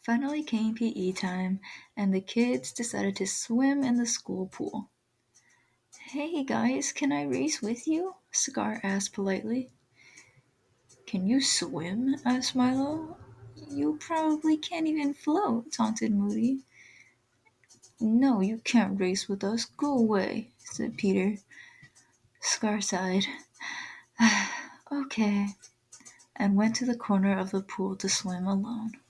Finally came PE time, and the kids decided to swim in the school pool. "Hey guys, can I race with you?" Scar asked politely. "Can you swim?" asked Milo. "You probably can't even float," taunted Moody. "No, you can't race with us. Go away," said Peter. Scar sighed. "Okay," and went to the corner of the pool to swim alone.